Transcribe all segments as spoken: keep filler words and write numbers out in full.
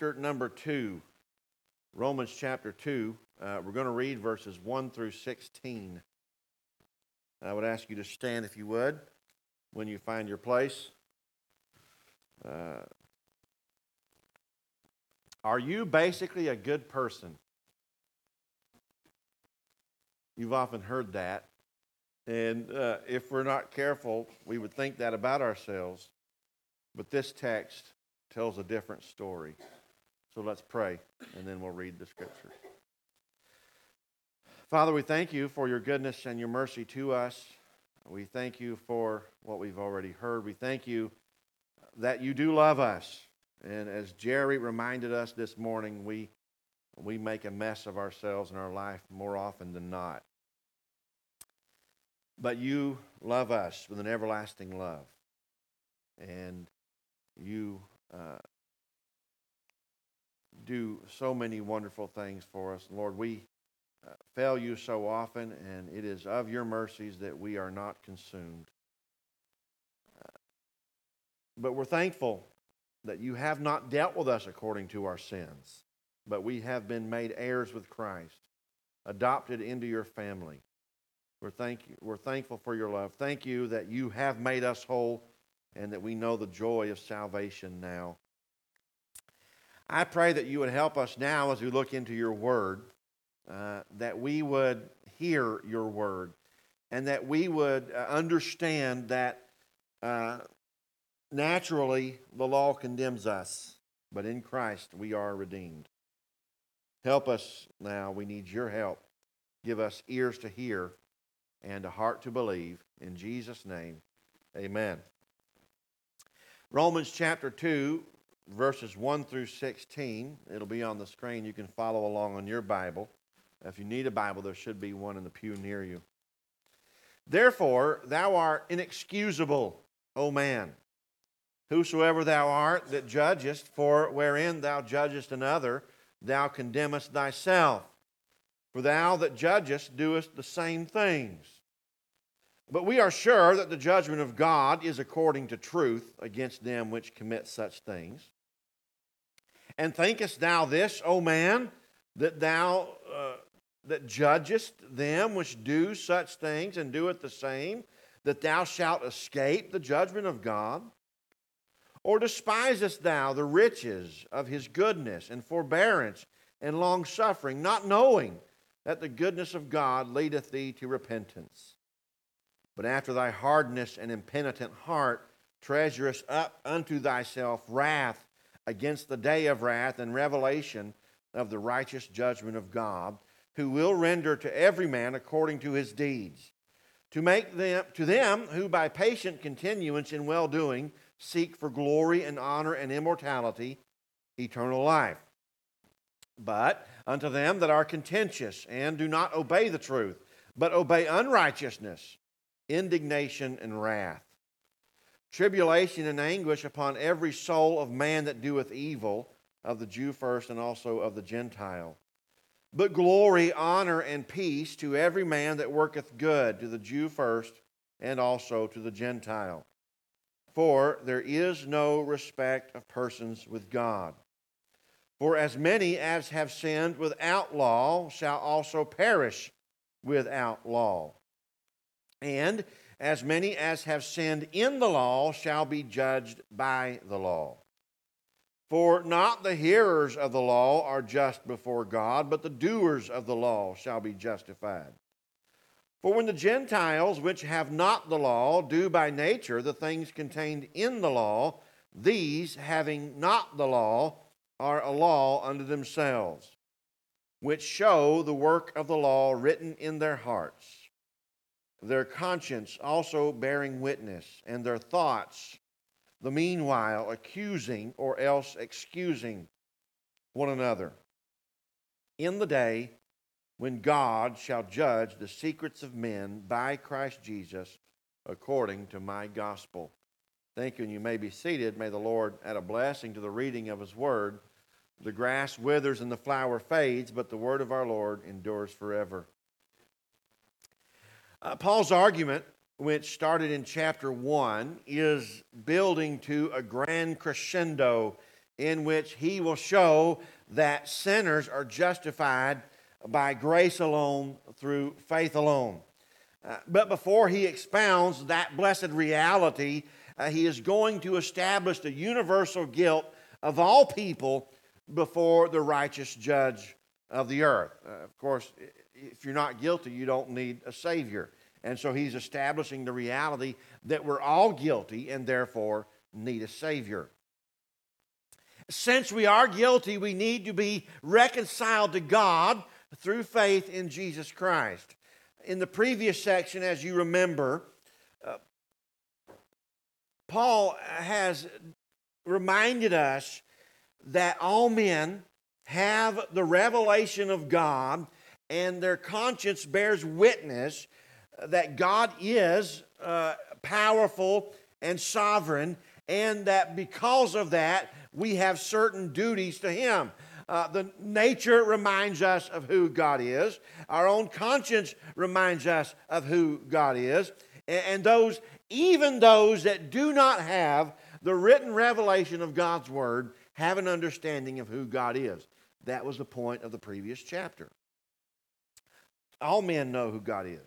chapter number two. Romans chapter two. Uh, we're going to read verses one through sixteen. I would ask you to stand if you would when you find your place. Uh, are you basically a good person? You've often heard that. And uh, if we're not careful, we would think that about ourselves. But this text tells a different story. So let's pray, and then we'll read the scriptures. Father, we thank you for your goodness and your mercy to us. We thank you for what we've already heard. We thank you that you do love us. And as Jerry reminded us this morning, we, we make a mess of ourselves in our life more often than not. But you love us with an everlasting love. And you uh, do so many wonderful things for us. Lord, we uh, fail you so often, and it is of your mercies that we are not consumed. Uh, but we're thankful that you have not dealt with us according to our sins, but we have been made heirs with Christ, adopted into your family. We're, thank you, we're thankful for your love. Thank you that you have made us whole and that we know the joy of salvation now. I pray that you would help us now as we look into your word, uh, that we would hear your word and that we would uh, understand that uh, naturally the law condemns us, but in Christ we are redeemed. Help us now. We need your help. Give us ears to hear and a heart to believe. In Jesus' name, amen. Romans chapter two, verses one through sixteen. It'll be on the screen. You can follow along on your Bible. If you need a Bible, there should be one in the pew near you. Therefore, thou art inexcusable, O man, whosoever thou art that judgest, for wherein thou judgest another, thou condemnest thyself. For thou that judgest doest the same things. But we are sure that the judgment of God is according to truth against them which commit such things. And thinkest thou this, O man, that thou uh, that judgest them which do such things and doeth the same, that thou shalt escape the judgment of God? Or despisest thou the riches of his goodness and forbearance and longsuffering, not knowing that the goodness of God leadeth thee to repentance? But after thy hardness and impenitent heart treasurest up unto thyself wrath against the day of wrath and revelation of the righteous judgment of God, who will render to every man according to his deeds, to make them to them who by patient continuance in well-doing seek for glory and honor and immortality, eternal life. But unto them that are contentious and do not obey the truth, but obey unrighteousness, indignation and wrath, tribulation and anguish upon every soul of man that doeth evil, of the Jew first and also of the Gentile. But glory, honor, and peace to every man that worketh good, to the Jew first and also to the Gentile. For there is no respect of persons with God. For as many as have sinned without law shall also perish without law. And as many as have sinned in the law shall be judged by the law. For not the hearers of the law are just before God, but the doers of the law shall be justified. For when the Gentiles, which have not the law, do by nature the things contained in the law, these, having not the law, are a law unto themselves, which show the work of the law written in their hearts, their conscience also bearing witness, and their thoughts the meanwhile accusing or else excusing one another, in the day when God shall judge the secrets of men by Christ Jesus according to my gospel. Thank you, and you may be seated. May the Lord add a blessing to the reading of his word. The grass withers and the flower fades, but the word of our Lord endures forever. Uh, Paul's argument, which started in chapter one, is building to a grand crescendo in which he will show that sinners are justified by grace alone, through faith alone. Uh, but before he expounds that blessed reality, uh, he is going to establish the universal guilt of all people before the righteous judge of the earth. Uh, of course, if you're not guilty, you don't need a Savior. And so he's establishing the reality that we're all guilty and therefore need a Savior. Since we are guilty, we need to be reconciled to God through faith in Jesus Christ. In the previous section, as you remember, uh, Paul has reminded us that all men have the revelation of God, and their conscience bears witness that God is uh, powerful and sovereign, and that because of that, we have certain duties to Him. Uh, the nature reminds us of who God is. Our own conscience reminds us of who God is. And, and those, even those that do not have the written revelation of God's Word, have an understanding of who God is. That was the point of the previous chapter. All men know who God is,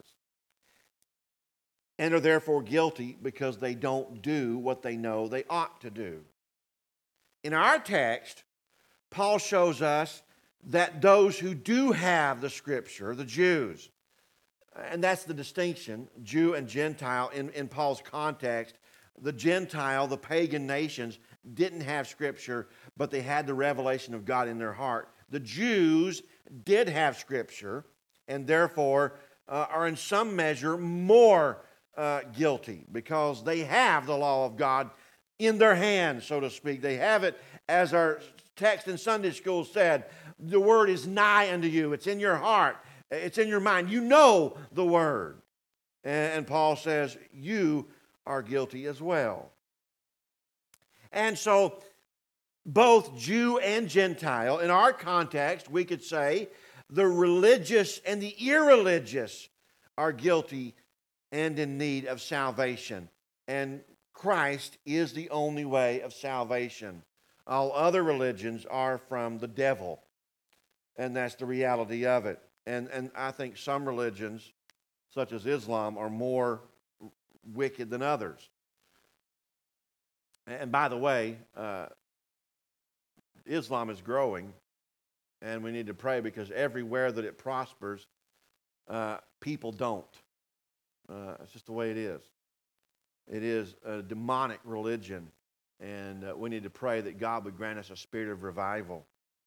and are therefore guilty because they don't do what they know they ought to do. In our text, Paul shows us that those who do have the Scripture, the Jews, and that's the distinction, Jew and Gentile in, in Paul's context. The Gentile, the pagan nations, didn't have Scripture, but they had the revelation of God in their heart. The Jews did have Scripture, and therefore uh, are in some measure more uh, guilty because they have the law of God in their hands, so to speak. They have it, as our text in Sunday school said, the Word is nigh unto you. It's in your heart. It's in your mind. You know the Word. And, and Paul says, you are guilty as well. And so, both Jew and Gentile, in our context, we could say, the religious and the irreligious are guilty and in need of salvation. And Christ is the only way of salvation. All other religions are from the devil. And that's the reality of it. And, and I think some religions, such as Islam, are more wicked than others. And by the way, uh, Islam is growing, and we need to pray because everywhere that it prospers, uh, people don't. Uh, it's just the way it is. It is a demonic religion, and uh, we need to pray that God would grant us a spirit of revival.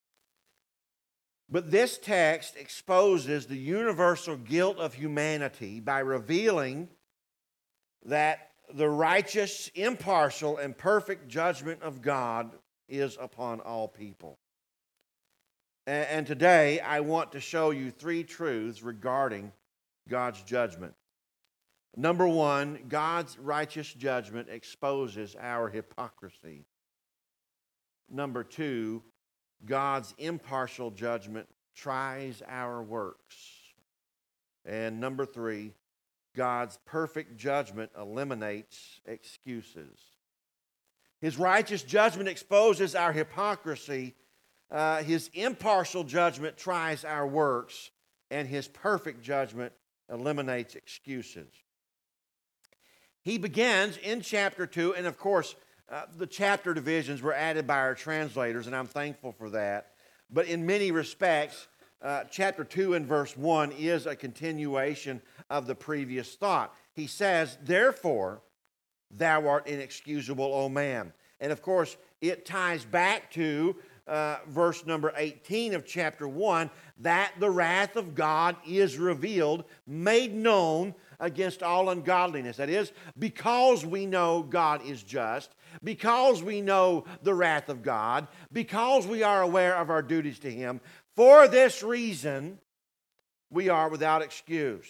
But this text exposes the universal guilt of humanity by revealing that the righteous, impartial, and perfect judgment of God is upon all people. And, and today I want to show you three truths regarding God's judgment. Number one, God's righteous judgment exposes our hypocrisy. Number two, God's impartial judgment tries our works. And number three, God's perfect judgment eliminates excuses. His righteous judgment exposes our hypocrisy. Uh, his impartial judgment tries our works. And his perfect judgment eliminates excuses. He begins in chapter two, and of course, uh, the chapter divisions were added by our translators, and I'm thankful for that. But in many respects, uh, chapter two and verse one is a continuation of the previous thought. He says, therefore, thou art inexcusable, O man. And of course, it ties back to uh, verse number eighteen of chapter one, that the wrath of God is revealed, made known against all ungodliness. That is, because we know God is just, because we know the wrath of God, because we are aware of our duties to Him, for this reason, we are without excuse.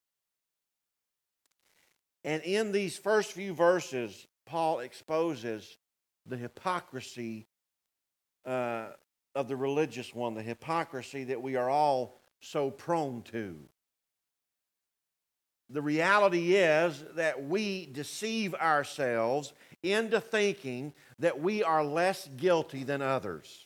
And in these first few verses, Paul exposes the hypocrisy uh, of the religious one, the hypocrisy that we are all so prone to. The reality is that we deceive ourselves into thinking that we are less guilty than others.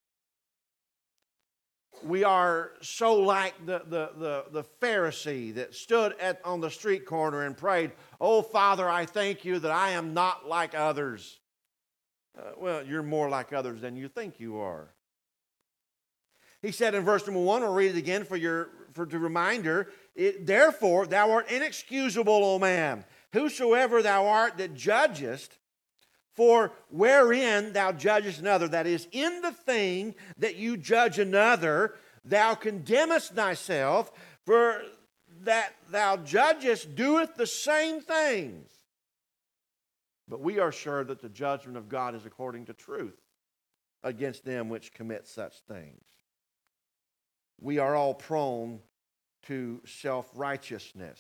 We are so like the, the, the, the Pharisee that stood at, on the street corner and prayed, "Oh, Father, I thank you that I am not like others." Uh, well, you're more like others than you think you are. He said in verse number one, I'll read it again for your for the reminder, it, "Therefore thou art inexcusable, O man, whosoever thou art that judgest, for wherein thou judgest another," that is, in the thing that you judge another, "thou condemnest thyself, for that thou judgest doeth the same things. But we are sure that the judgment of God is according to truth against them which commit such things." We are all prone to self-righteousness.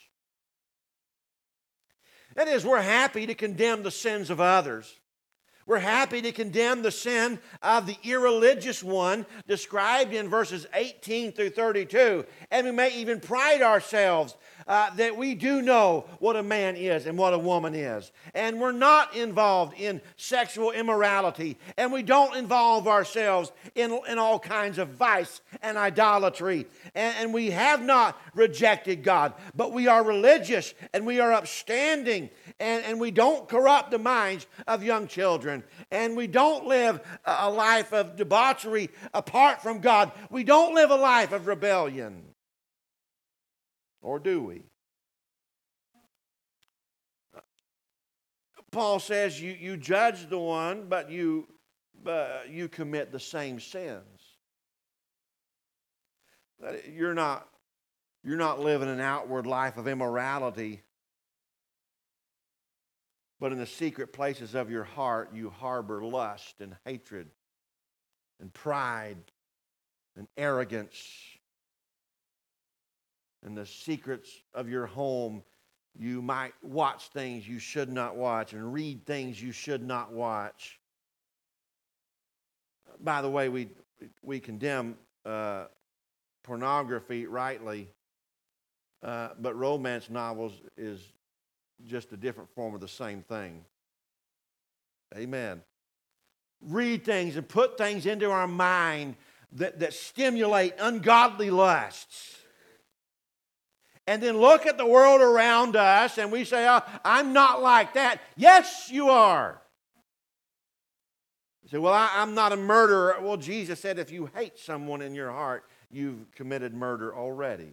That is, we're happy to condemn the sins of others. We're happy to condemn the sin of the irreligious one described in verses eighteen through thirty-two. And we may even pride ourselves uh, that we do know what a man is and what a woman is. And we're not involved in sexual immorality. And we don't involve ourselves in, in all kinds of vice and idolatry. And, and we have not rejected God. But we are religious and we are upstanding. And, and we don't corrupt the minds of young children. And we don't live a life of debauchery apart from God. We don't live a life of rebellion. Or do we? Paul says you, you judge the one, but you, uh, you commit the same sins. You're not, you're not living an outward life of immorality, but in the secret places of your heart, you harbor lust and hatred and pride and arrogance. In the secrets of your home, you might watch things you should not watch and read things you should not watch. By the way, we, we condemn uh, pornography rightly, uh, but romance novels is just a different form of the same thing. Amen. Read things and put things into our mind that, that stimulate ungodly lusts. And then look at the world around us and we say, "Oh, I'm not like that." Yes, you are. You say, "Well, I, I'm not a murderer." Well, Jesus said if you hate someone in your heart, you've committed murder already.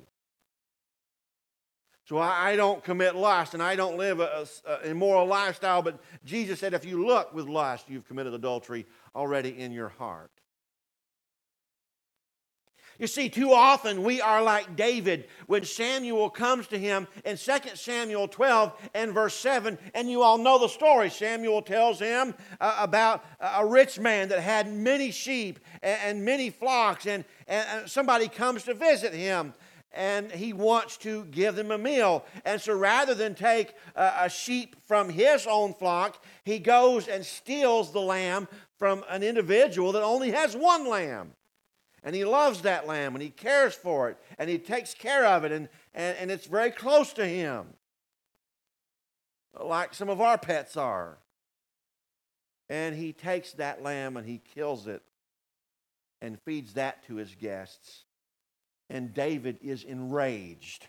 So I, I don't commit lust and I don't live an immoral lifestyle, but Jesus said if you look with lust, you've committed adultery already in your heart. You see, too often we are like David when Samuel comes to him in Second Samuel twelve and verse seven, and you all know the story. Samuel tells him uh, about a rich man that had many sheep and, and many flocks, and, and somebody comes to visit him, and he wants to give them a meal. And so rather than take uh, a sheep from his own flock, he goes and steals the lamb from an individual that only has one lamb. And he loves that lamb, and he cares for it, and he takes care of it, and, and, and it's very close to him, like some of our pets are. And he takes that lamb, and he kills it, and feeds that to his guests. And David is enraged.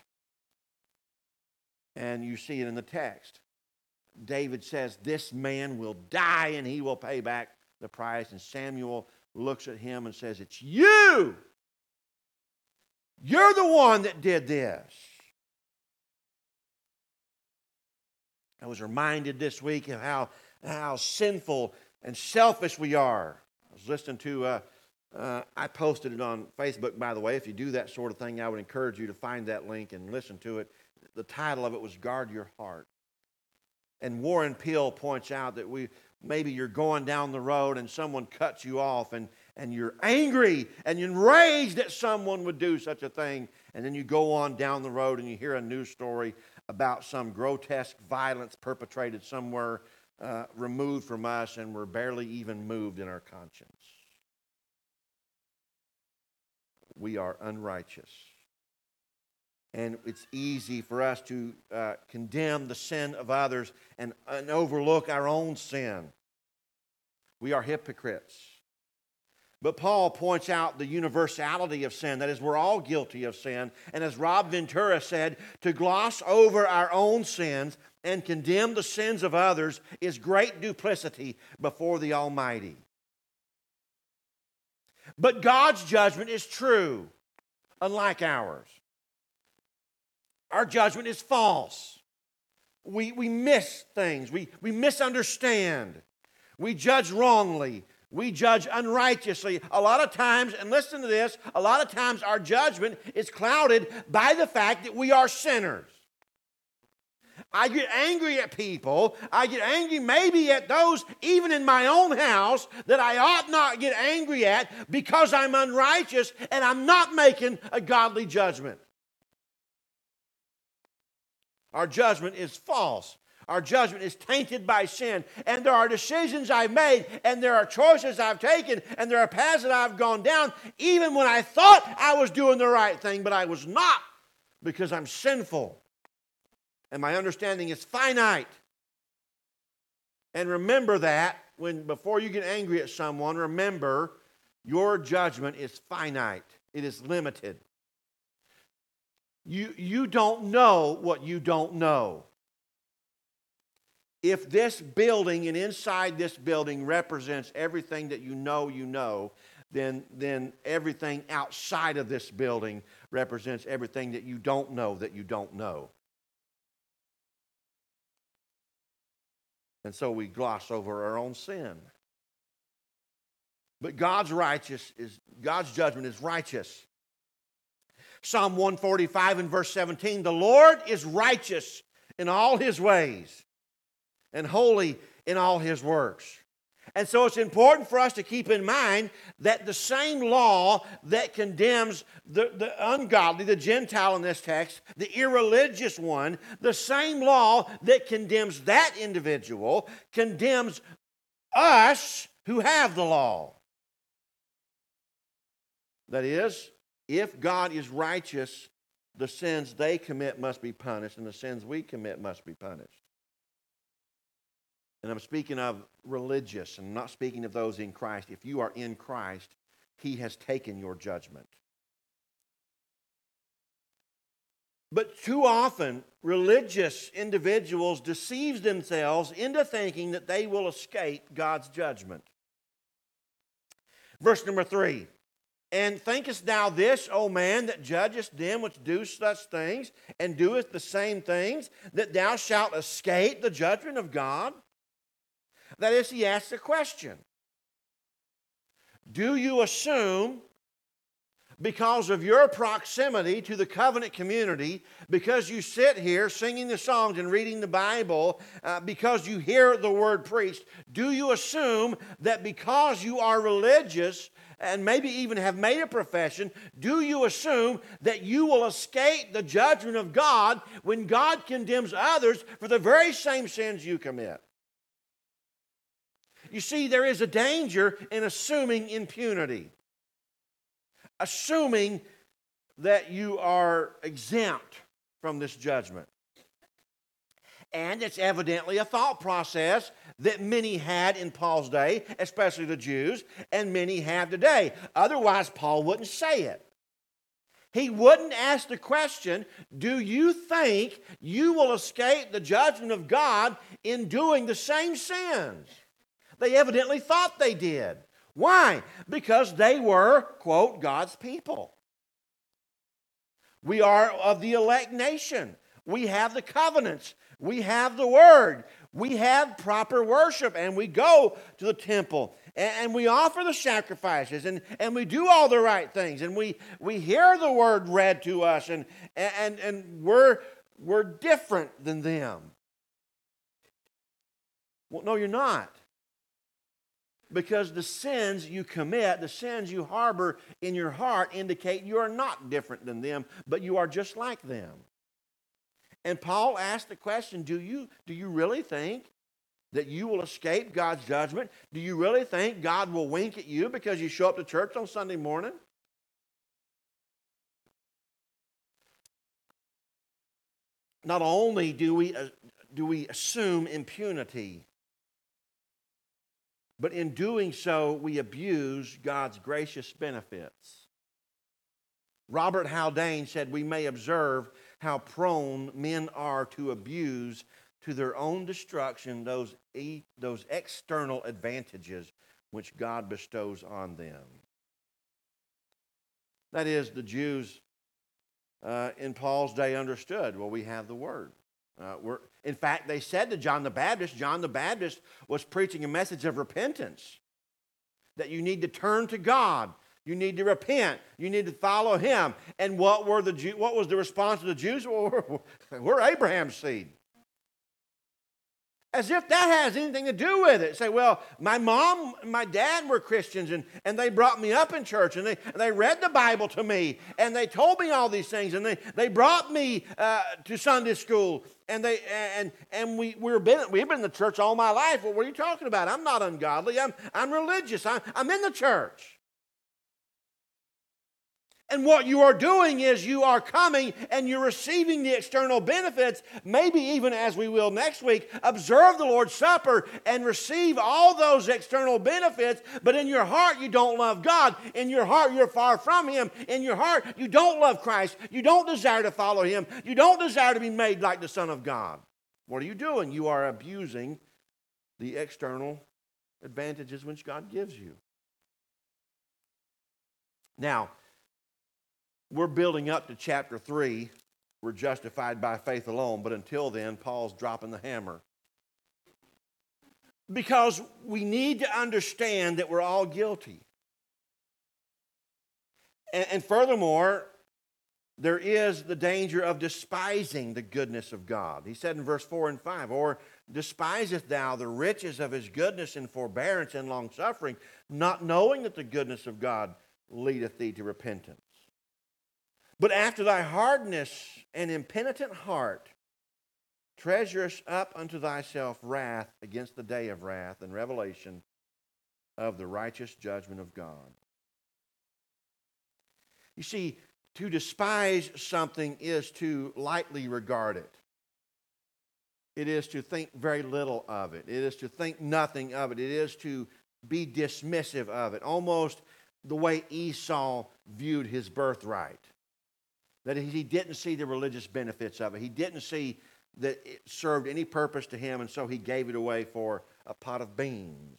And you see it in the text. David says, "This man will die, and he will pay back the price." And Samuel looks at him and says, "It's you. You're the one that did this." I was reminded this week of how, how sinful and selfish we are. I was listening to, uh, uh, I posted it on Facebook, by the way. If you do that sort of thing, I would encourage you to find that link and listen to it. The title of it was "Guard Your Heart." And Warren Peel points out that we maybe you're going down the road and someone cuts you off and, and you're angry and you're enraged that someone would do such a thing. And then you go on down the road and you hear a news story about some grotesque violence perpetrated somewhere uh, removed from us, and we're barely even moved in our conscience. We are unrighteous. And it's easy for us to uh, condemn the sin of others and, and overlook our own sin. We are hypocrites. But Paul points out the universality of sin. That is, we're all guilty of sin. And as Rob Ventura said, to gloss over our own sins and condemn the sins of others is great duplicity before the Almighty. But God's judgment is true, unlike ours. Our judgment is false. We, we miss things. We, we misunderstand. We judge wrongly. We judge unrighteously. A lot of times, and listen to this, a lot of times our judgment is clouded by the fact that we are sinners. I get angry at people. I get angry maybe at those, even in my own house, that I ought not get angry at because I'm unrighteous and I'm not making a godly judgment. Our judgment is false. Our judgment is tainted by sin. And there are decisions I've made, and there are choices I've taken, and there are paths that I've gone down, even when I thought I was doing the right thing, but I was not, because I'm sinful. And my understanding is finite. And remember that, when before you get angry at someone, remember your judgment is finite. It is limited. You, you don't know what you don't know. If this building and inside this building represents everything that you know you know, then, then everything outside of this building represents everything that you don't know that you don't know. And so we gloss over our own sin. But God's righteous is God's judgment is righteous. Psalm one forty-five and verse seventeen, the Lord is righteous in all His ways and holy in all His works. And so it's important for us to keep in mind that the same law that condemns the, the ungodly, the Gentile in this text, the irreligious one, the same law that condemns that individual condemns us who have the law. That is, if God is righteous, the sins they commit must be punished, and the sins we commit must be punished. And I'm speaking of religious, and I'm not speaking of those in Christ. If you are in Christ, He has taken your judgment. But too often, religious individuals deceive themselves into thinking that they will escape God's judgment. Verse number three. And thinkest thou this, O man, that judgest them which do such things, and doest the same things, that thou shalt escape the judgment of God? That is, he asks a question. Do you assume, because of your proximity to the covenant community, because you sit here singing the songs and reading the Bible, uh, because you hear the word preached, do you assume that because you are religious and maybe even have made a profession, do you assume that you will escape the judgment of God when God condemns others for the very same sins you commit? You see, there is a danger in assuming impunity, assuming that you are exempt from this judgment. And it's evidently a thought process that many had in Paul's day, especially the Jews, and many have today. Otherwise, Paul wouldn't say it. He wouldn't ask the question, do you think you will escape the judgment of God in doing the same sins? They evidently thought they did. Why? Because they were, quote, God's people. We are of the elect nation. We have the covenants. We have the Word. We have proper worship, and we go to the temple, and, and we offer the sacrifices, and, and we do all the right things, and we, we hear the Word read to us, and, and, and we're, we're different than them. Well, no, you're not. Because the sins you commit, the sins you harbor in your heart indicate you are not different than them, but you are just like them. And Paul asked the question, do you, do you really think that you will escape God's judgment? Do you really think God will wink at you because you show up to church on Sunday morning? not only do we, uh, do we assume impunity, but in doing so, we abuse God's gracious benefits. Robert Haldane said, we may observe how prone men are to abuse to their own destruction those, e- those external advantages which God bestows on them. That is, the Jews uh, in Paul's day understood, well, we have the Word. Uh, we're, in fact, they said to John the Baptist, John the Baptist was preaching a message of repentance, that you need to turn to God. You need to repent. You need to follow Him. And what were the Jew, what was the response of the Jews? Well, we're, we're Abraham's seed. As if that has anything to do with it. Say, well, my mom and my dad were Christians, and, and they brought me up in church, and they, and they read the Bible to me, and they told me all these things, and they, they brought me uh, to Sunday school, and they and and we we've been we've been in the church all my life. Well, what are you talking about? I'm not ungodly. I'm I'm religious. I'm I'm in the church. And what you are doing is you are coming and you're receiving the external benefits, maybe even as we will next week, observe the Lord's Supper and receive all those external benefits, but in your heart you don't love God. In your heart you're far from Him. In your heart you don't love Christ. You don't desire to follow Him. You don't desire to be made like the Son of God. What are you doing? You are abusing the external advantages which God gives you. Now, we're building up to chapter three. We're justified by faith alone. But until then, Paul's dropping the hammer. Because we need to understand that we're all guilty. And, and furthermore, there is the danger of despising the goodness of God. He said in verse four and five, or despiseth thou the riches of His goodness and forbearance and longsuffering, not knowing that the goodness of God leadeth thee to repentance. But after thy hardness and impenitent heart, treasurest up unto thyself wrath against the day of wrath and revelation of the righteous judgment of God. You see, to despise something is to lightly regard it. It is to think very little of it. It is to think nothing of it. It is to be dismissive of it, almost the way Esau viewed his birthright. That he didn't see the religious benefits of it. He didn't see that it served any purpose to him, and so he gave it away for a pot of beans.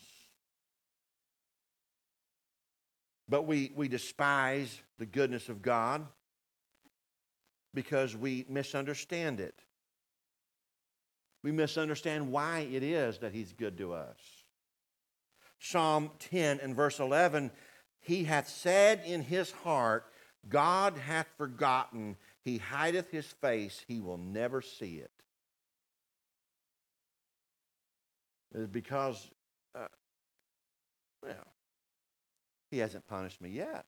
But we, we despise the goodness of God because we misunderstand it. We misunderstand why it is that He's good to us. Psalm ten and verse eleven, He hath said in His heart, God hath forgotten, He hideth His face, He will never see it. It's because, uh, well, He hasn't punished me yet.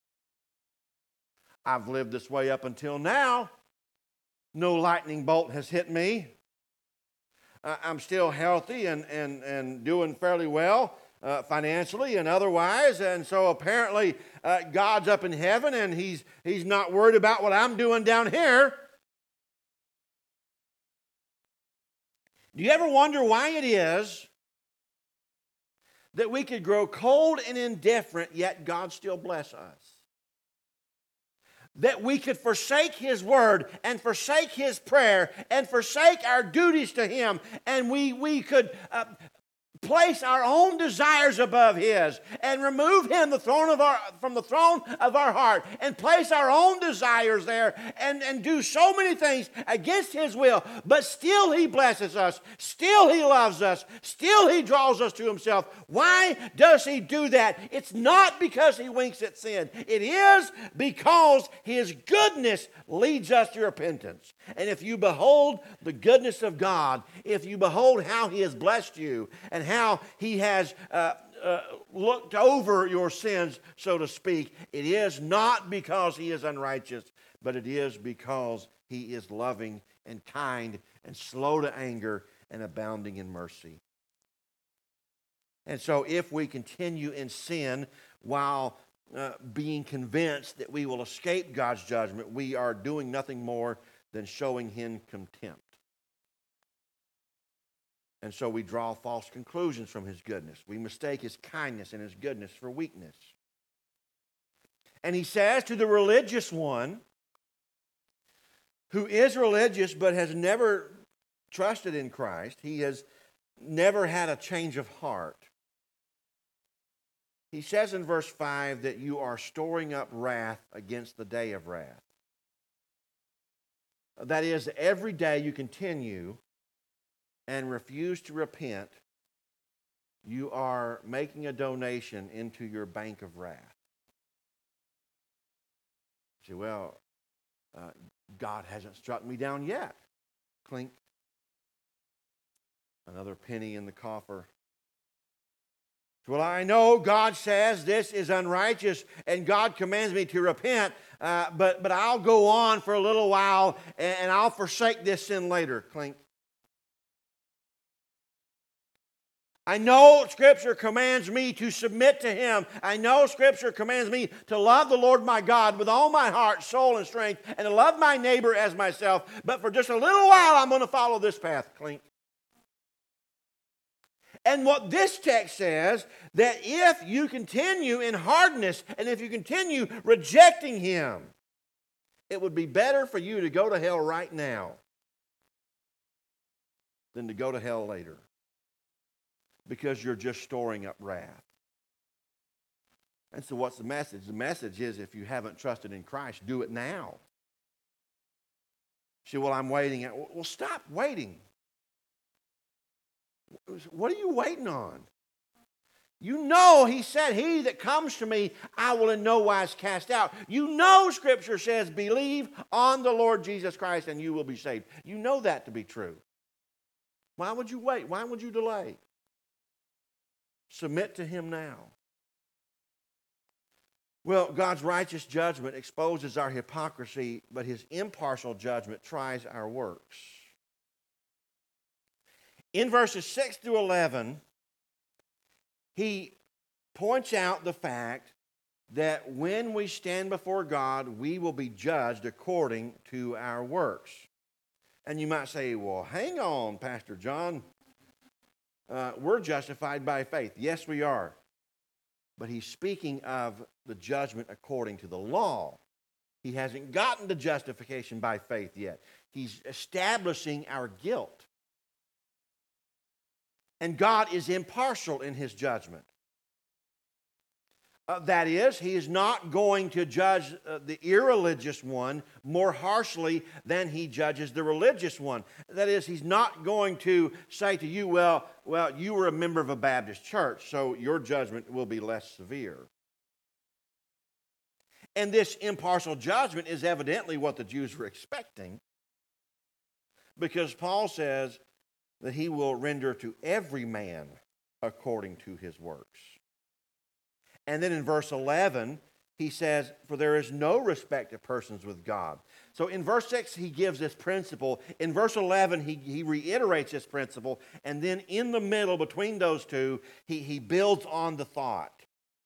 I've lived this way up until now. No lightning bolt has hit me. Uh, I'm still healthy and, and, and doing fairly well. Uh, financially and otherwise, and so apparently uh, God's up in heaven and he's, he's not worried about what I'm doing down here. Do you ever wonder why it is that we could grow cold and indifferent, yet God still bless us? That we could forsake His Word and forsake His prayer and forsake our duties to Him, and we, we could uh, place our own desires above His and remove Him the throne of our, from the throne of our heart and place our own desires there and, and do so many things against His will. But still He blesses us. Still He loves us. Still He draws us to Himself. Why does He do that? It's not because He winks at sin. It is because His goodness leads us to repentance. And if you behold the goodness of God, if you behold how He has blessed you and how He has uh, uh, looked over your sins, so to speak, it is not because He is unrighteous, but it is because He is loving and kind and slow to anger and abounding in mercy. And so if we continue in sin while uh, being convinced that we will escape God's judgment, we are doing nothing more than showing him contempt. And so we draw false conclusions from his goodness. We mistake his kindness and his goodness for weakness. And he says to the religious one who is religious but has never trusted in Christ, he has never had a change of heart. He says in verse five that you are storing up wrath against the day of wrath. That is, every day you continue and refuse to repent, you are making a donation into your bank of wrath. You say, well, uh, God hasn't struck me down yet. Clink. Another penny in the coffer. Well, I know God says this is unrighteous and God commands me to repent, uh, but, but I'll go on for a little while and, and I'll forsake this sin later. Clink. I know Scripture commands me to submit to Him. I know Scripture commands me to love the Lord my God with all my heart, soul, and strength, and to love my neighbor as myself. But for just a little while, I'm going to follow this path. Clink. And what this text says, that if you continue in hardness, and if you continue rejecting Him, it would be better for you to go to hell right now than to go to hell later. Because you're just storing up wrath. And so what's the message? The message is if you haven't trusted in Christ, do it now. You say, well, I'm waiting. Well, stop waiting. What are you waiting on? You know He said, he that comes to me, I will in no wise cast out. You know Scripture says, believe on the Lord Jesus Christ and you will be saved. You know that to be true. Why would you wait? Why would you delay? Submit to Him now. Well, God's righteous judgment exposes our hypocrisy, but His impartial judgment tries our works. In verses six through eleven, He points out the fact that when we stand before God, we will be judged according to our works. And you might say, well, hang on, Pastor John. Uh, we're justified by faith. Yes, we are. But he's speaking of the judgment according to the law. He hasn't gotten to justification by faith yet. He's establishing our guilt. And God is impartial in His judgment. Uh, that is, He is not going to judge uh, the irreligious one more harshly than He judges the religious one. That is, He's not going to say to you, well, well, you were a member of a Baptist church, so your judgment will be less severe. And this impartial judgment is evidently what the Jews were expecting, because Paul says that He will render to every man according to his works. And then in verse eleven, he says, for there is no respect of persons with God. So in verse six, he gives this principle. In verse eleven, he, he reiterates this principle. And then in the middle, between those two, he, he builds on the thought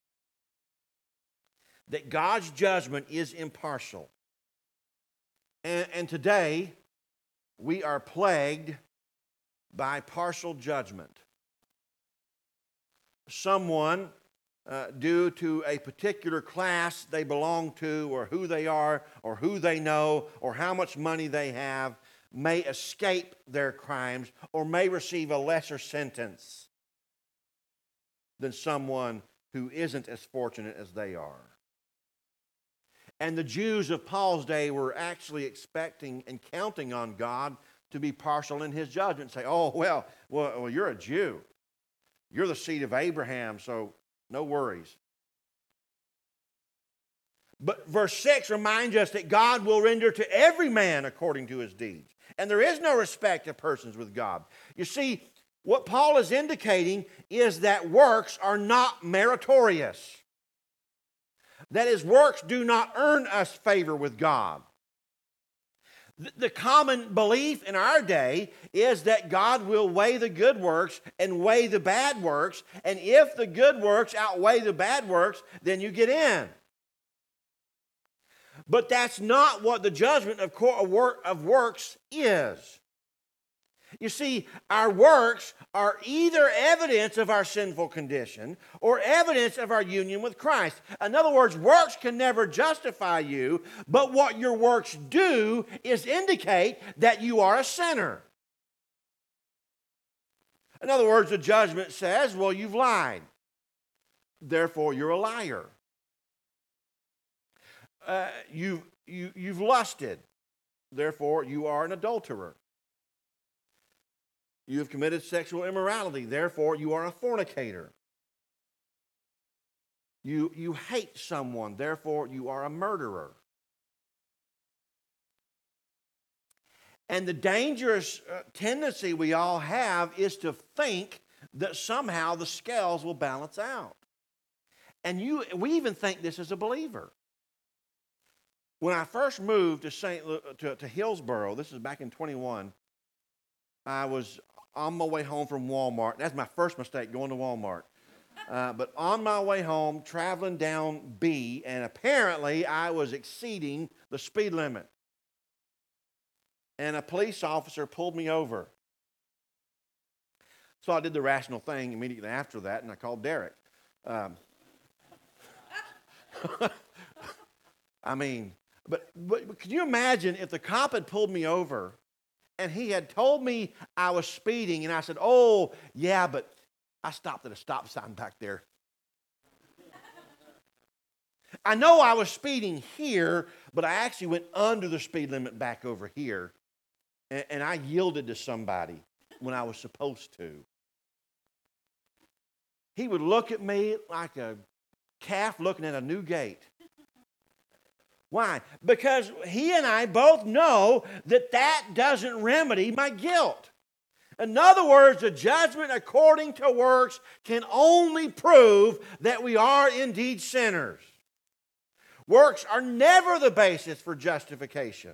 that God's judgment is impartial. And, and today, we are plagued by partial judgment. Someone, uh, due to a particular class they belong to, or who they are, or who they know, or how much money they have, may escape their crimes, or may receive a lesser sentence than someone who isn't as fortunate as they are. And the Jews of Paul's day were actually expecting and counting on God to be partial in His judgment. Say, oh, well, well, well, you're a Jew. You're the seed of Abraham, so no worries. But verse six reminds us that God will render to every man according to his deeds. And there is no respect of persons with God. You see, what Paul is indicating is that works are not meritorious. That is, works do not earn us favor with God. The common belief in our day is that God will weigh the good works and weigh the bad works, and if the good works outweigh the bad works, then you get in. But that's not what the judgment of, cor- of work- of works is. You see, our works are either evidence of our sinful condition or evidence of our union with Christ. In other words, works can never justify you, but what your works do is indicate that you are a sinner. In other words, the judgment says, well, you've lied. Therefore, you're a liar. Uh, you've, you, you've lusted. Therefore, you are an adulterer. You have committed sexual immorality. Therefore, you are a fornicator. You, you hate someone. Therefore, you are a murderer. And the dangerous uh, tendency we all have is to think that somehow the scales will balance out. And you, we even think this as a believer. When I first moved to Saint Lu- to, to Hillsboro, this is back in twenty-one, I was on my way home from Walmart. That's my first mistake, going to Walmart. Uh, but on my way home, traveling down B, and apparently I was exceeding the speed limit. And a police officer pulled me over. So I did the rational thing immediately after that, and I called Derek. Um, I mean, but, but, but can you imagine if the cop had pulled me over and he had told me I was speeding, and I said, oh, yeah, but I stopped at a stop sign back there. I know I was speeding here, but I actually went under the speed limit back over here, and, and I yielded to somebody when I was supposed to. He would look at me like a calf looking at a new gate. Why? Because he and I both know that that doesn't remedy my guilt. In other words, the judgment according to works can only prove that we are indeed sinners. Works are never the basis for justification.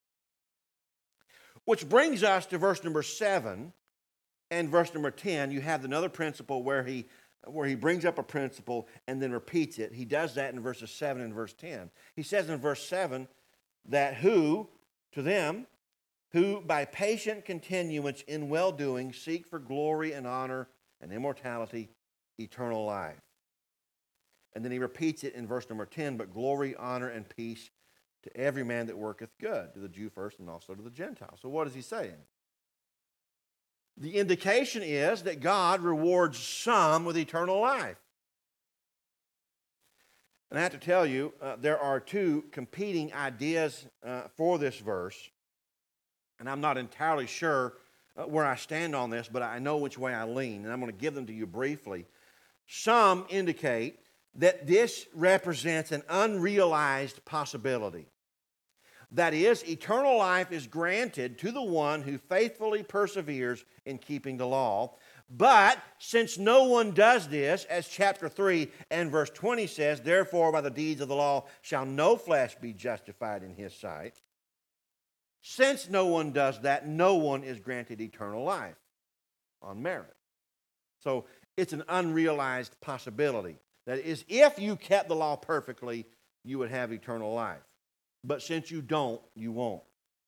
Which brings us to verse number seven and verse number ten. You have another principle where he where he brings up a principle and then repeats it. He does that in verses seven and verse ten. He says in verse seven that who, to them, who by patient continuance in well-doing seek for glory and honor and immortality, eternal life. And then he repeats it in verse number ten, but glory, honor, and peace to every man that worketh good, to the Jew first and also to the Gentile. So what is he saying? The indication is that God rewards some with eternal life. And I have to tell you, uh, there are two competing ideas uh, for this verse. And I'm not entirely sure uh, where I stand on this, but I know which way I lean. And I'm going to give them to you briefly. Some indicate that this represents an unrealized possibility. That is, eternal life is granted to the one who faithfully perseveres in keeping the law. But since no one does this, as chapter three and verse twenty says, therefore by the deeds of the law shall no flesh be justified in his sight. Since no one does that, no one is granted eternal life on merit. So it's an unrealized possibility. That is, if you kept the law perfectly, you would have eternal life. But since you don't, you won't.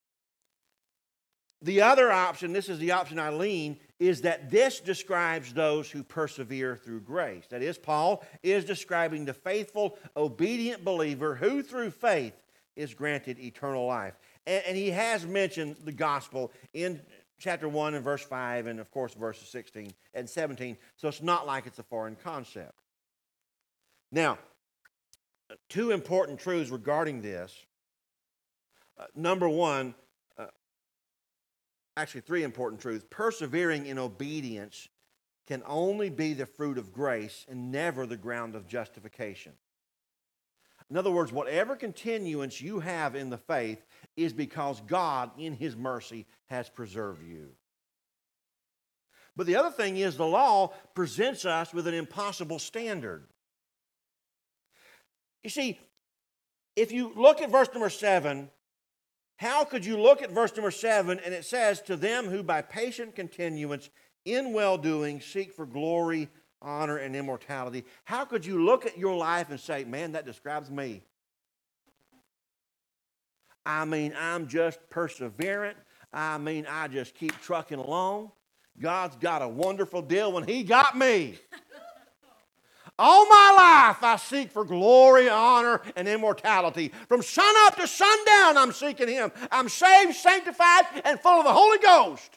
The other option, this is the option I lean, is that this describes those who persevere through grace. That is, Paul is describing the faithful, obedient believer who through faith is granted eternal life. And, and he has mentioned the gospel in chapter one and verse five, and of course verses sixteen and seventeen. So it's not like it's a foreign concept. Now, two important truths regarding this. Uh, number one, uh, actually three important truths. Persevering in obedience can only be the fruit of grace and never the ground of justification. In other words, whatever continuance you have in the faith is because God, in His mercy, has preserved you. But the other thing is the law presents us with an impossible standard. You see, if you look at verse number seven, how could you look at verse number seven and it says, to them who by patient continuance in well-doing seek for glory, honor, and immortality. How could you look at your life and say, man, that describes me? I mean, I'm just perseverant. I mean, I just keep trucking along. God's got a wonderful deal when He got me. All my life I seek for glory, honor, and immortality. From sun up to sundown I'm seeking Him. I'm saved, sanctified, and full of the Holy Ghost.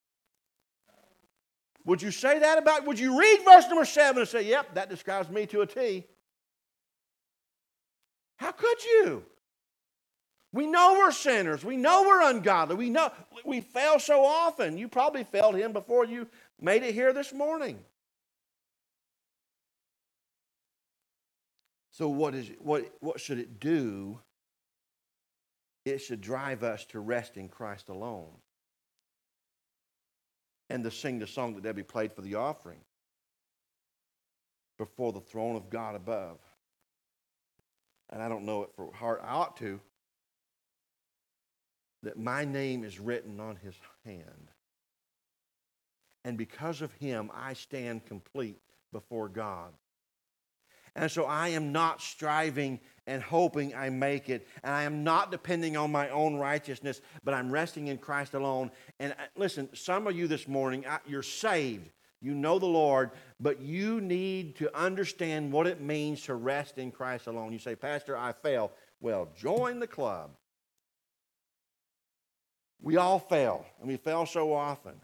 Would you say that about, would you read verse number seven and say, yep, that describes me to a T? How could you? We know we're sinners. We know we're ungodly. We know we fail so often. You probably failed Him before you made it here this morning. So what is what what should it do? It should drive us to rest in Christ alone. And to sing the song that Debbie played for the offering. Before the throne of God above. And I don't know it for heart. I ought to. That my name is written on His hand. And because of Him, I stand complete before God. And so I am not striving and hoping I make it. And I am not depending on my own righteousness, but I'm resting in Christ alone. And listen, some of you this morning, you're saved. You know the Lord, but you need to understand what it means to rest in Christ alone. You say, Pastor, I fail. Well, join the club. We all fail, and we fail so often.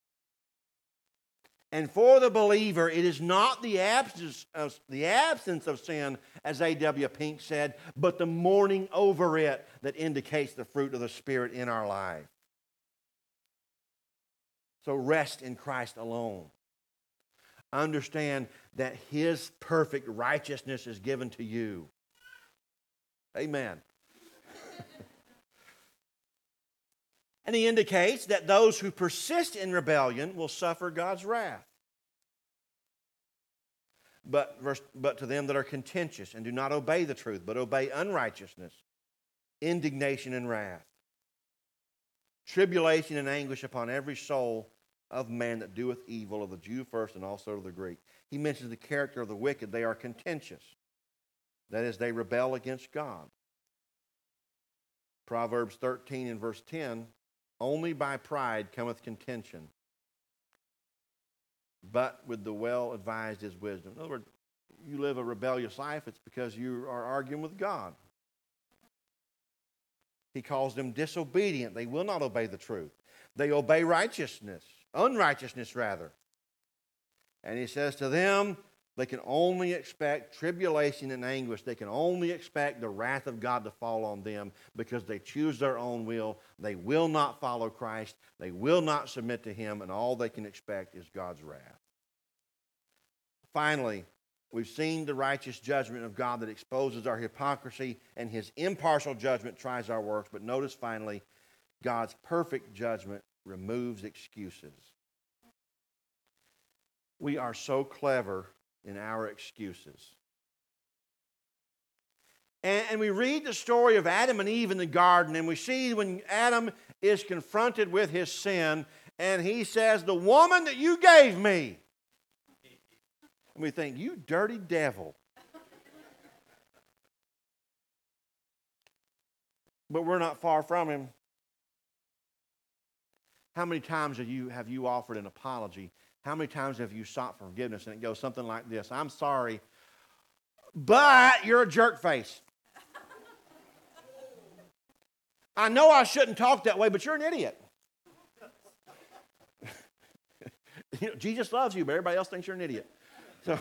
And for the believer, it is not the absence of, the absence of sin, as A W Pink said, but the mourning over it that indicates the fruit of the Spirit in our life. So rest in Christ alone. Understand that His perfect righteousness is given to you. Amen. And He indicates that those who persist in rebellion will suffer God's wrath. But, verse, but to them that are contentious and do not obey the truth, but obey unrighteousness, indignation and wrath, tribulation and anguish upon every soul of man that doeth evil, of the Jew first and also of the Greek. He mentions the character of the wicked. They are contentious. That is, they rebel against God. Proverbs thirteen and verse ten, only by pride cometh contention, but with the well-advised is wisdom. In other words, you live a rebellious life, it's because you are arguing with God. He calls them disobedient. They will not obey the truth. They obey righteousness, unrighteousness rather. And He says to them, they can only expect tribulation and anguish. They can only expect the wrath of God to fall on them because they choose their own will. They will not follow Christ. They will not submit to Him, and all they can expect is God's wrath. Finally, we've seen the righteous judgment of God that exposes our hypocrisy, and His impartial judgment tries our works. But notice finally, God's perfect judgment removes excuses. We are so clever in our excuses. And, and we read the story of Adam and Eve in the garden, and we see when Adam is confronted with his sin, and he says, the woman that you gave me. And we think, you dirty devil. But we're not far from him. How many times have you, have you offered an apology? How many times have you sought forgiveness and it goes something like this? I'm sorry, but you're a jerk face. I know I shouldn't talk that way, but you're an idiot. You know, Jesus loves you, but everybody else thinks you're an idiot. So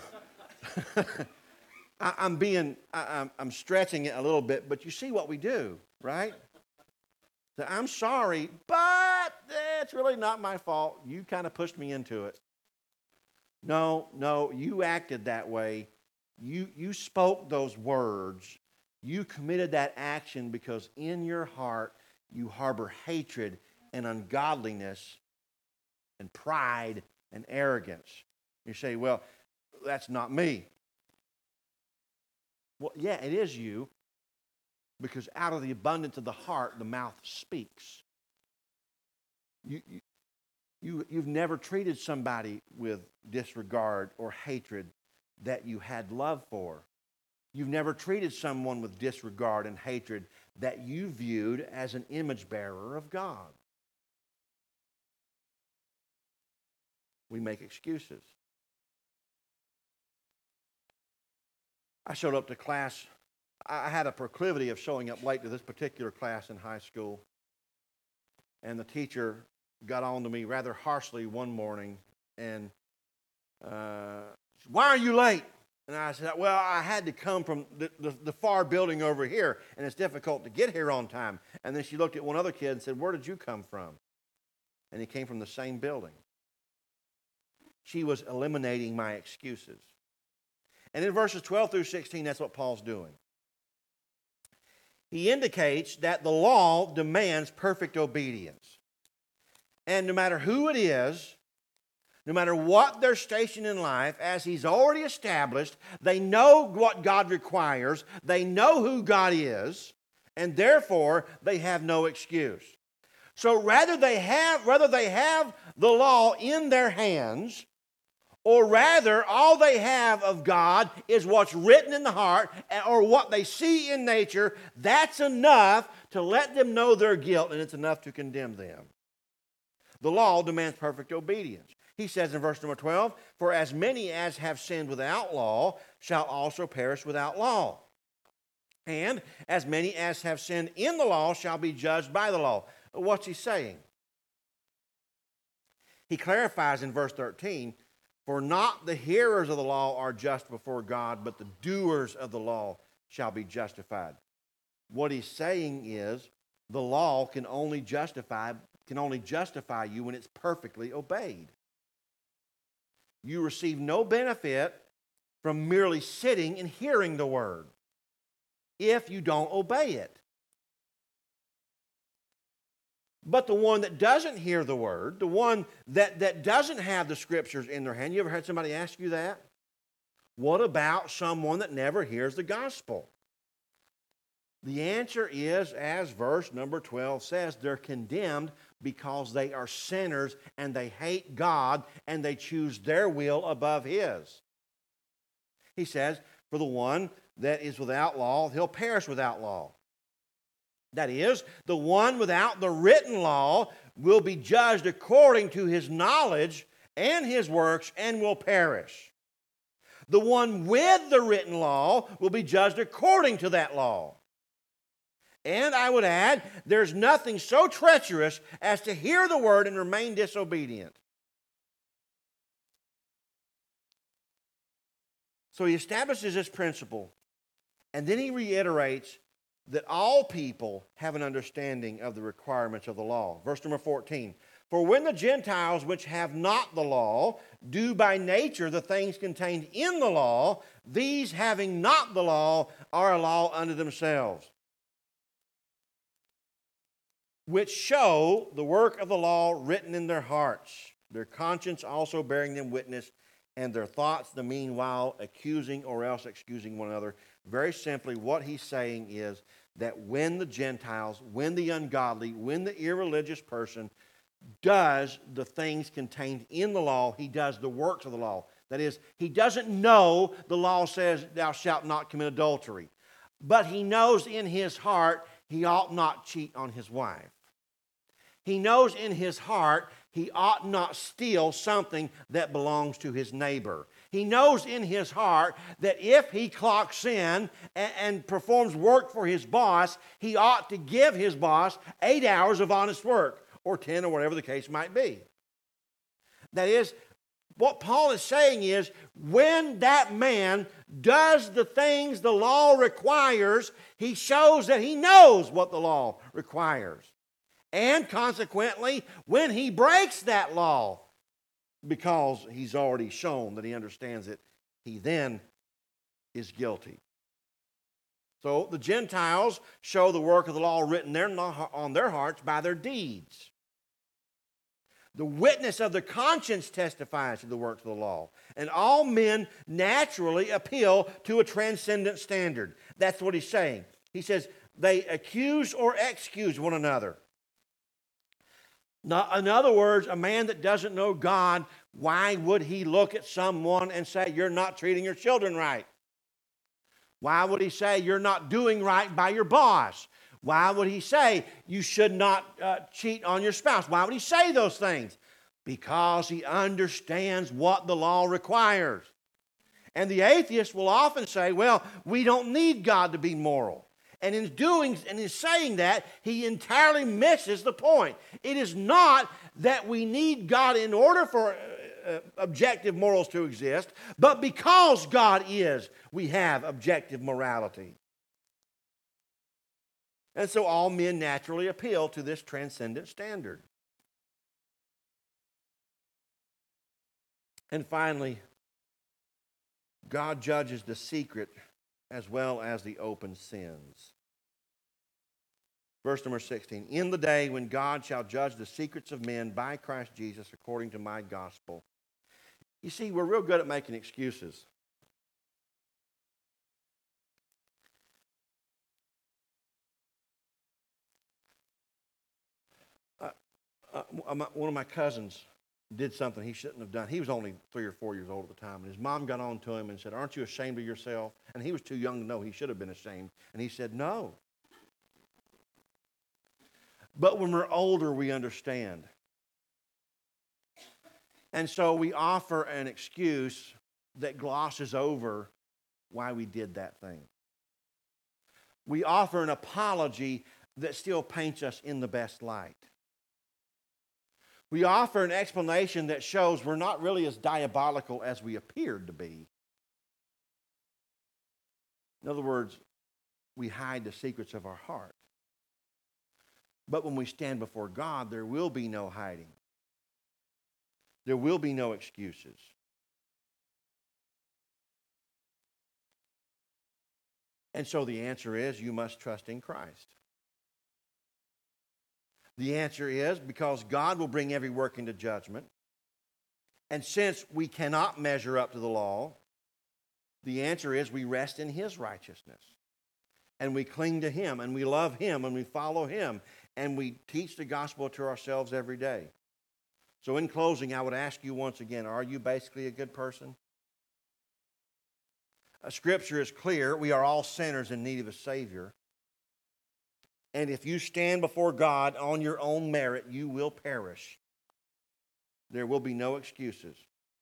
I, I'm being, I, I'm, I'm stretching it a little bit, but you see what we do, right? So I'm sorry, but it's really not my fault. You kind of pushed me into it. No, no, you acted that way. You, you spoke those words. You committed that action because in your heart you harbor hatred and ungodliness and pride and arrogance. You say, well, that's not me. Well, yeah, it is you, because out of the abundance of the heart, the mouth speaks. You, you, you, you've never treated somebody with disregard or hatred that you had love for. You've never treated someone with disregard and hatred that you viewed as an image bearer of God. We make excuses. I showed up to class. I had a proclivity of showing up late to this particular class in high school. And the teacher got on to me rather harshly one morning and uh, said, "Why are you late?" And I said, "Well, I had to come from the, the, the far building over here, and it's difficult to get here on time." And then she looked at one other kid and said, "Where did you come from?" And he came from the same building. She was eliminating my excuses. And in verses twelve through sixteen, that's what Paul's doing. He indicates that the law demands perfect obedience. And no matter who it is, no matter what their station in life, as he's already established, they know what God requires, they know who God is, and therefore they have no excuse. So rather they have, whether they have the law in their hands, or rather all they have of God is what's written in the heart or what they see in nature, that's enough to let them know their guilt, and it's enough to condemn them. The law demands perfect obedience. He says in verse number twelve, "For as many as have sinned without law shall also perish without law. And as many as have sinned in the law shall be judged by the law." What's he saying? He clarifies in verse thirteen, "For not the hearers of the law are just before God, but the doers of the law shall be justified." What he's saying is the law can only justify, can only justify you when it's perfectly obeyed. You receive no benefit from merely sitting and hearing the word if you don't obey it. But the one that doesn't hear the word, the one that, that doesn't have the scriptures in their hand, you ever had somebody ask you that? What about someone that never hears the gospel? The answer is, as verse number twelve says, they're condemned because they are sinners and they hate God and they choose their will above His. He says, "For the one that is without law, he'll perish without law." That is, the one without the written law will be judged according to his knowledge and his works and will perish. The one with the written law will be judged according to that law. And I would add, there's nothing so treacherous as to hear the word and remain disobedient. So he establishes this principle, and then he reiterates that all people have an understanding of the requirements of the law. Verse number fourteen, "For when the Gentiles which have not the law do by nature the things contained in the law, these having not the law are a law unto themselves, which show the work of the law written in their hearts, their conscience also bearing them witness, and their thoughts the meanwhile accusing or else excusing one another." Very simply, what he's saying is that when the Gentiles, when the ungodly, when the irreligious person does the things contained in the law, he does the works of the law. That is, he doesn't know the law says, "Thou shalt not commit adultery." But he knows in his heart he ought not cheat on his wife. He knows in his heart he ought not steal something that belongs to his neighbor. He knows in his heart that if he clocks in and, and performs work for his boss, he ought to give his boss eight hours of honest work, or ten, or whatever the case might be. That is, what Paul is saying is, when that man does the things the law requires, he shows that he knows what the law requires. And consequently, when he breaks that law, because he's already shown that he understands it, he then is guilty. So the Gentiles show the work of the law written there on their hearts by their deeds. The witness of the conscience testifies to the works of the law. And all men naturally appeal to a transcendent standard. That's what he's saying. He says they accuse or excuse one another. Now, in other words, a man that doesn't know God, why would he look at someone and say, "You're not treating your children right"? Why would he say you're not doing right by your boss? Why would he say you should not uh, cheat on your spouse? Why would he say those things? Because he understands what the law requires. And the atheist will often say, well, we don't need God to be moral. And in doing and in saying that, he entirely misses the point. It is not that we need God in order for uh, objective morals to exist, but because God is, we have objective morality. And so all men naturally appeal to this transcendent standard. And finally, God judges the secret as well as the open sins. Verse number sixteen, in the day when God shall judge the secrets of men by Christ Jesus according to my gospel. You see, we're real good at making excuses. Uh, uh, one of my cousins did something he shouldn't have done. He was only three or four years old at the time. And his mom got on to him and said, aren't you ashamed of yourself? And he was too young to know he should have been ashamed. And he said, no. But when we're older, we understand. And so we offer an excuse that glosses over why we did that thing. We offer an apology that still paints us in the best light. We offer an explanation that shows we're not really as diabolical as we appeared to be. In other words, we hide the secrets of our heart. But when we stand before God, there will be no hiding. There will be no excuses. And so the answer is you must trust in Christ. The answer is because God will bring every work into judgment. And since we cannot measure up to the law, the answer is we rest in His righteousness. And we cling to Him, and we love Him, and we follow Him, and we teach the gospel to ourselves every day. So in closing, I would ask you once again, are you basically a good person? Uh, Scripture is clear. We are all sinners in need of a Savior. And if you stand before God on your own merit, you will perish. There will be no excuses.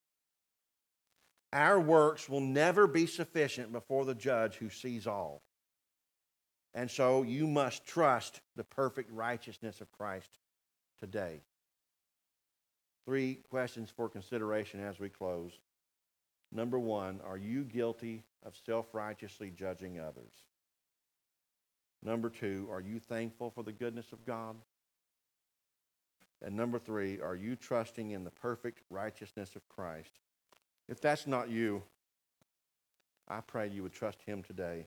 Our works will never be sufficient before the judge who sees all. And so you must trust the perfect righteousness of Christ today. Three questions for consideration as we close. Number one, are you guilty of self-righteously judging others? Number two, are you thankful for the goodness of God? And number three, are you trusting in the perfect righteousness of Christ? If that's not you, I pray you would trust Him today.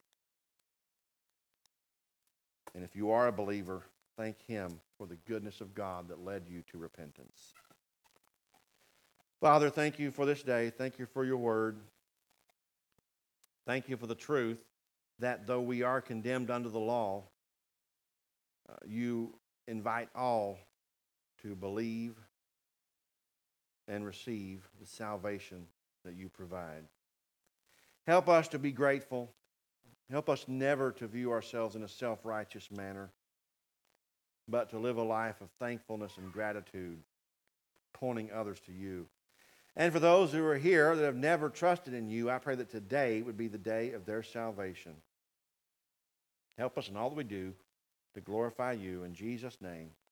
And if you are a believer, thank Him for the goodness of God that led you to repentance. Father, thank you for this day. Thank you for your word. Thank you for the truth that though we are condemned under the law, uh, you invite all to believe and receive the salvation that you provide. Help us to be grateful. Help us never to view ourselves in a self-righteous manner, but to live a life of thankfulness and gratitude, pointing others to you. And for those who are here that have never trusted in you, I pray that today would be the day of their salvation. Help us in all that we do to glorify you. In Jesus' name,